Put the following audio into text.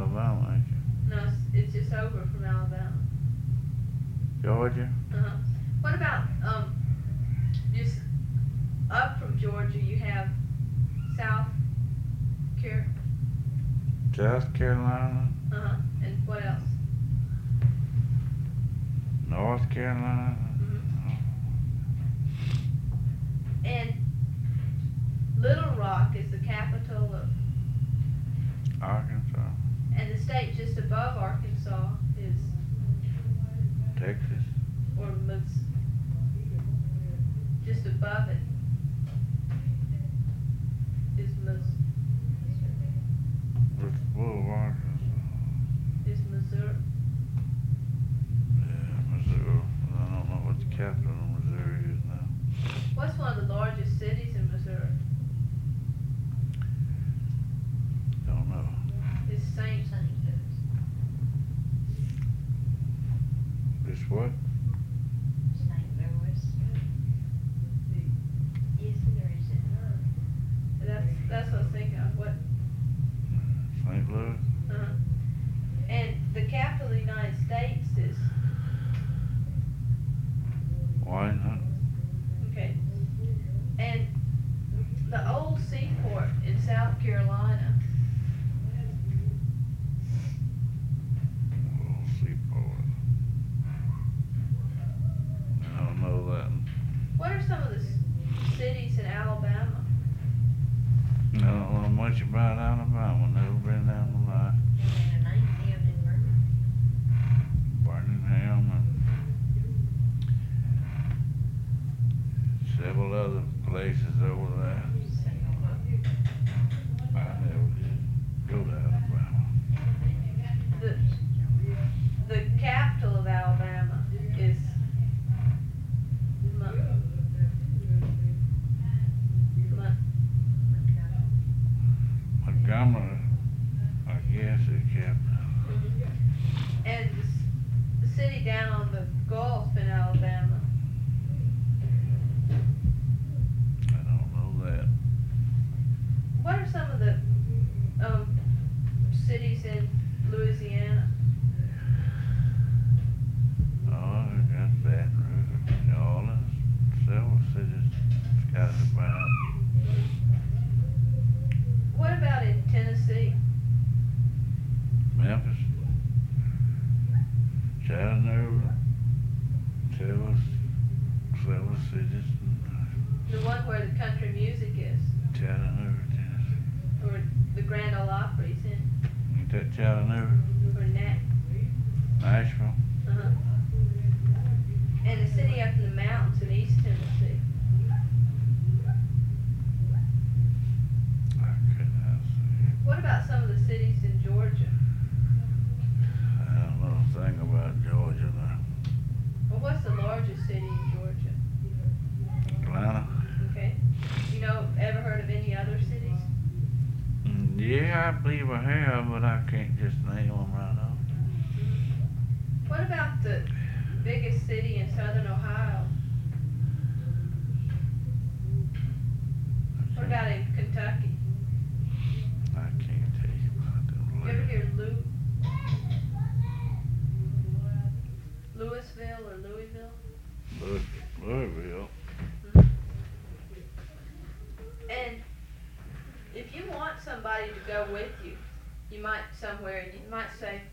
Alabama, ain't you? No, it's just over from Alabama. Georgia? Uh-huh. What about, just up from Georgia, you have South Car, South Carolina? uh-huh, and what else? North Carolina? And Little Rock is the capital of, Arkansas? and the state just above Arkansas is, Texas? or just above it is What's full of Arkansas? Missouri. Yeah, Missouri. I don't know what the capital of Missouri is now. What's one of the largest cities in Missouri? Don't know. It's St. This what? St. Louis. Is it or is it? That's what I was thinking of. What? St. Louis? Uh-huh. And the capital of the United States is, Washington? okay. And the old seaport in South Carolina, Little seaport. I don't know that. what are some of the cities in Alabama? I don't know much about Alabama. Never been down the line. And a name field in Birmingham. Birmingham and several other places over there. I never did go to Alabama. The capital of Alabama is Montgomery, I guess, is capital. and the city down on the Gulf in Alabama. I don't know that. What are some of the cities in Louisiana? Oh, we got Baton Rouge, New Orleans, several cities scattered about. What about in Tennessee? Memphis, Chattanooga, several cities in The one where the country music is, Chattanooga, Tennessee. or the Grand Ole Opry's in, Ain't that Chattanooga? or Nashville? uh-huh. And the city up in the mountains in East Tennessee. I couldn't see. What about some of the cities in Georgia? I don't know a thing about Georgia now. Well, what's the largest city in Georgia? Atlanta? Okay. Ever heard of any other cities? Yeah, I believe I have, but I can't just name them right off. What about the biggest city in southern Ohio? What about in Kentucky? I can't tell you about them. You ever hear Louisville or Louisville? Louisville. And if you want somebody to go with you, you might say,